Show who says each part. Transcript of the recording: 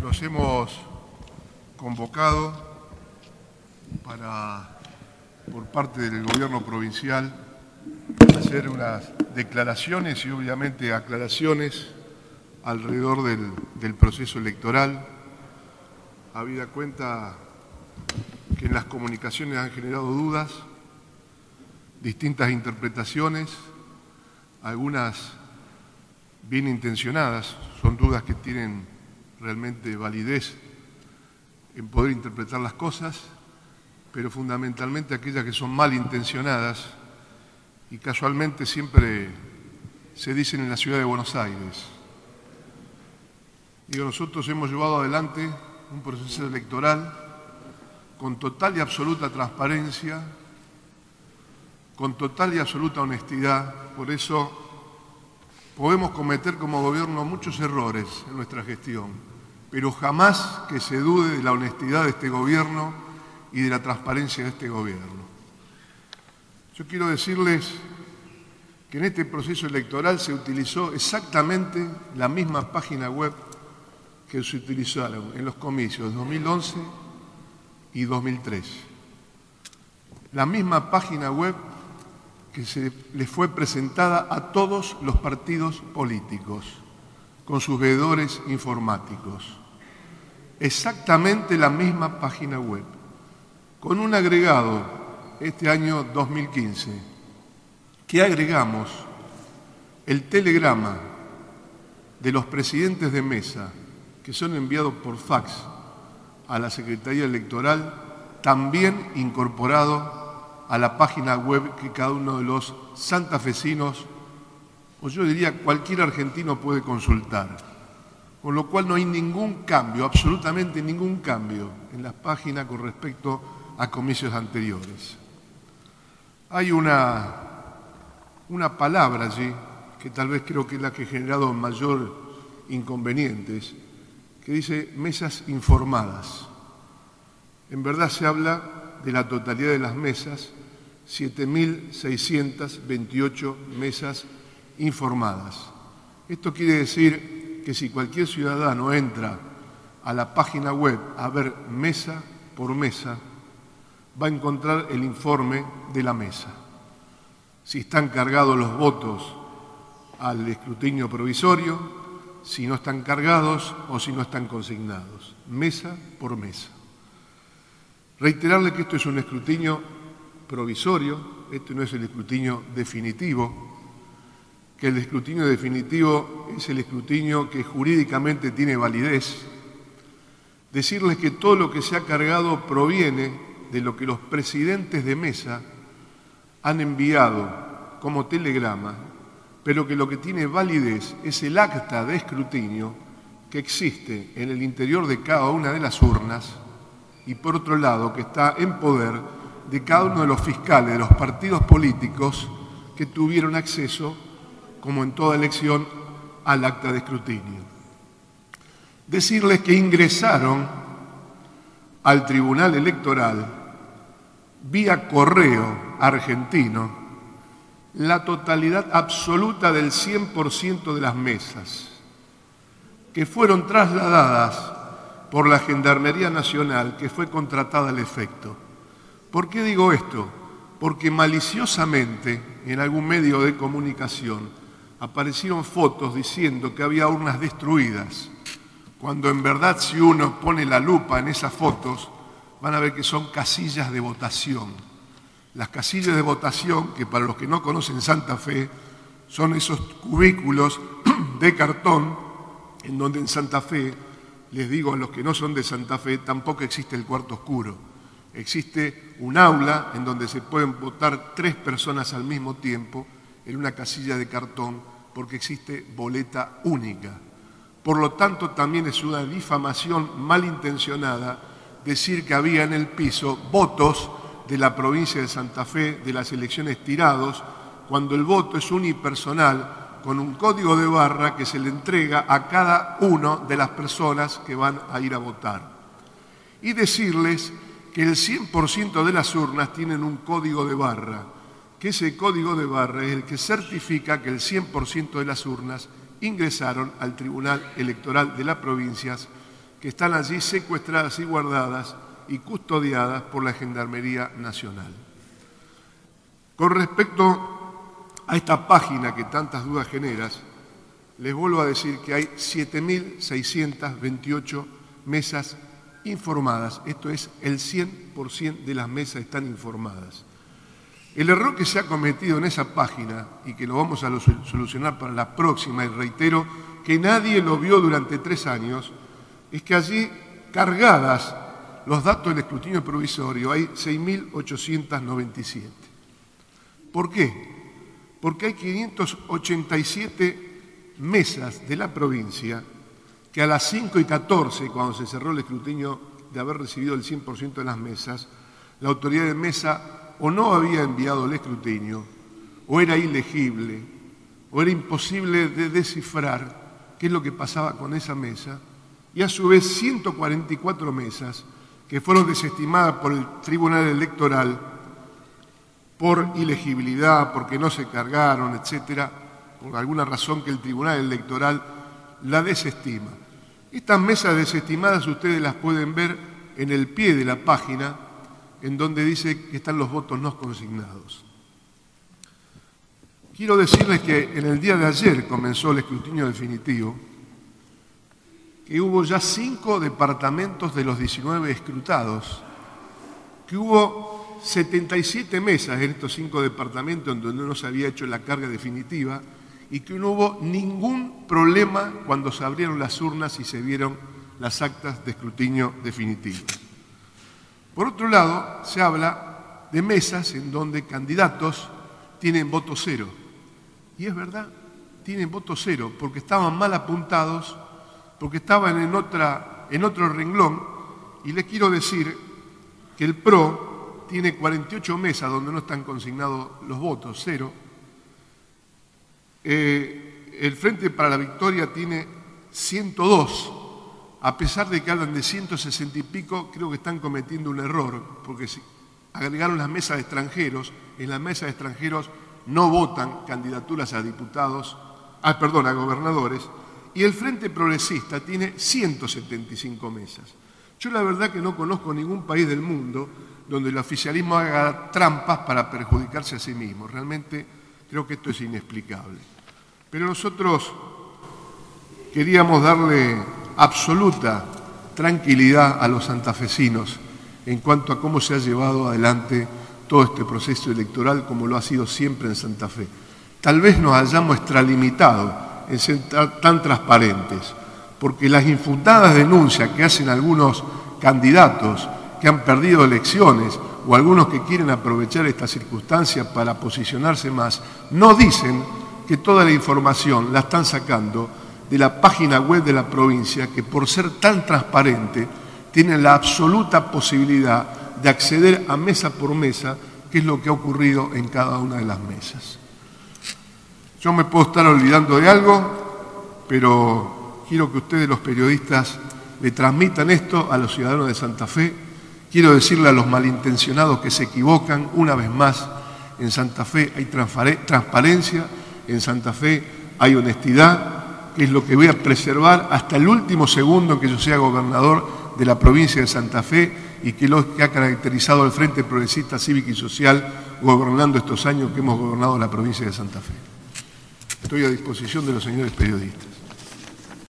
Speaker 1: Nos hemos convocado por parte del gobierno provincial, hacer unas declaraciones y obviamente aclaraciones alrededor del proceso electoral, habida cuenta que en las comunicaciones han generado dudas, distintas interpretaciones, algunas bien intencionadas, son dudas que tienen realmente validez en poder interpretar las cosas, pero fundamentalmente aquellas que son malintencionadas y casualmente siempre se dicen en la ciudad de Buenos Aires. Nosotros hemos llevado adelante un proceso electoral con total y absoluta transparencia, con total y absoluta honestidad. Por eso podemos cometer como gobierno muchos errores en nuestra gestión, pero jamás que se dude de la honestidad de este gobierno y de la transparencia de este gobierno. Yo quiero decirles que en este proceso electoral se utilizó exactamente la misma página web que se utilizaron en los comicios de 2011 y 2013. La misma página web que se les fue presentada a todos los partidos políticos, con sus veedores informáticos. Exactamente la misma página web, con un agregado este año 2015, que agregamos el telegrama de los presidentes de mesa que son enviados por fax a la Secretaría Electoral, también incorporado a la página web que cada uno de los santafesinos, o yo diría cualquier argentino, puede consultar. Con lo cual no hay ningún cambio, absolutamente ningún cambio en las páginas con respecto a comicios anteriores. Hay una palabra allí, que tal vez creo que es la que ha generado mayor inconvenientes, que dice mesas informadas. En verdad se habla de la totalidad de las mesas, 7.628 mesas informadas. Esto quiere decir que si cualquier ciudadano entra a la página web a ver mesa por mesa, va a encontrar el informe de la mesa. Si están cargados los votos al escrutinio provisorio, si no están cargados o si no están consignados, mesa por mesa. Reiterarle que esto es un escrutinio provisorio, este no es el escrutinio definitivo, que el escrutinio definitivo es el escrutinio que jurídicamente tiene validez. Decirles que todo lo que se ha cargado proviene de lo que los presidentes de mesa han enviado como telegrama, pero que lo que tiene validez es el acta de escrutinio que existe en el interior de cada una de las urnas y por otro lado que está en poder de cada uno de los fiscales de los partidos políticos que tuvieron acceso, como en toda elección, al acta de escrutinio. Decirles que ingresaron al Tribunal Electoral vía correo argentino la totalidad absoluta del 100% de las mesas, que fueron trasladadas por la Gendarmería Nacional, que fue contratada al efecto. ¿Por qué digo esto? Porque maliciosamente en algún medio de comunicación aparecieron fotos diciendo que había urnas destruidas, cuando en verdad si uno pone la lupa en esas fotos van a ver que son casillas de votación. Las casillas de votación, que para los que no conocen Santa Fe, son esos cubículos de cartón en donde en Santa Fe, les digo a los que no son de Santa Fe, tampoco existe el cuarto oscuro. Existe un aula en donde se pueden votar 3 personas al mismo tiempo en una casilla de cartón porque existe boleta única. Por lo tanto, también es una difamación malintencionada decir que había en el piso votos de la provincia de Santa Fe de las elecciones tirados, cuando el voto es unipersonal con un código de barra que se le entrega a cada una de las personas que van a ir a votar. Y decirles que el 100% de las urnas tienen un código de barra, que ese código de barra es el que certifica que el 100% de las urnas ingresaron al Tribunal Electoral de las provincias que están allí secuestradas y guardadas y custodiadas por la Gendarmería Nacional. Con respecto a esta página que tantas dudas genera, les vuelvo a decir que hay 7.628 mesas informadas. Esto es, el 100% de las mesas están informadas. El error que se ha cometido en esa página, y que lo vamos a solucionar para la próxima, y reitero que nadie lo vio durante 3 años, es que allí, cargadas los datos del escrutinio provisorio, hay 6.897. ¿Por qué? Porque hay 587 mesas de la provincia que a las 5:14, cuando se cerró el escrutinio de haber recibido el 100% de las mesas, la autoridad de mesa o no había enviado el escrutinio, o era ilegible, o era imposible de descifrar qué es lo que pasaba con esa mesa, y a su vez 144 mesas que fueron desestimadas por el Tribunal Electoral por ilegibilidad, porque no se cargaron, etcétera, por alguna razón que el Tribunal Electoral la desestima. Estas mesas desestimadas ustedes las pueden ver en el pie de la página, en donde dice que están los votos no consignados. Quiero decirles que en el día de ayer comenzó el escrutinio definitivo, que hubo ya 5 departamentos de los 19 escrutados, que hubo 77 mesas en estos 5 departamentos en donde no se había hecho la carga definitiva y que no hubo ningún problema cuando se abrieron las urnas y se vieron las actas de escrutinio definitivo. Por otro lado, se habla de mesas en donde candidatos tienen voto cero. Y es verdad, tienen voto cero porque estaban mal apuntados, porque estaban en otro renglón. Y les quiero decir que el PRO tiene 48 mesas donde no están consignados los votos, cero. El Frente para la Victoria tiene 102. A pesar de que hablan de 160 y pico, creo que están cometiendo un error, porque si agregaron las mesas de extranjeros, en las mesas de extranjeros no votan candidaturas a diputados, a gobernadores, y el Frente Progresista tiene 175 mesas. Yo la verdad que no conozco ningún país del mundo donde el oficialismo haga trampas para perjudicarse a sí mismo. Realmente creo que esto es inexplicable. Pero nosotros queríamos darle absoluta tranquilidad a los santafesinos en cuanto a cómo se ha llevado adelante todo este proceso electoral, como lo ha sido siempre en Santa Fe. Tal vez nos hayamos extralimitado en ser tan transparentes, porque las infundadas denuncias que hacen algunos candidatos que han perdido elecciones o algunos que quieren aprovechar esta circunstancia para posicionarse más, no dicen que toda la información la están sacando de la página web de la provincia, que por ser tan transparente tienen la absoluta posibilidad de acceder a mesa por mesa, que es lo que ha ocurrido en cada una de las mesas. Yo me puedo estar olvidando de algo, pero quiero que ustedes, los periodistas, le transmitan esto a los ciudadanos de Santa Fe. Quiero decirle a los malintencionados que se equivocan, una vez más, en Santa Fe hay transparencia, en Santa Fe hay honestidad, que es lo que voy a preservar hasta el último segundo en que yo sea gobernador de la provincia de Santa Fe y que lo que ha caracterizado al Frente Progresista Cívico y Social gobernando estos años que hemos gobernado la provincia de Santa Fe. Estoy a disposición de los señores periodistas.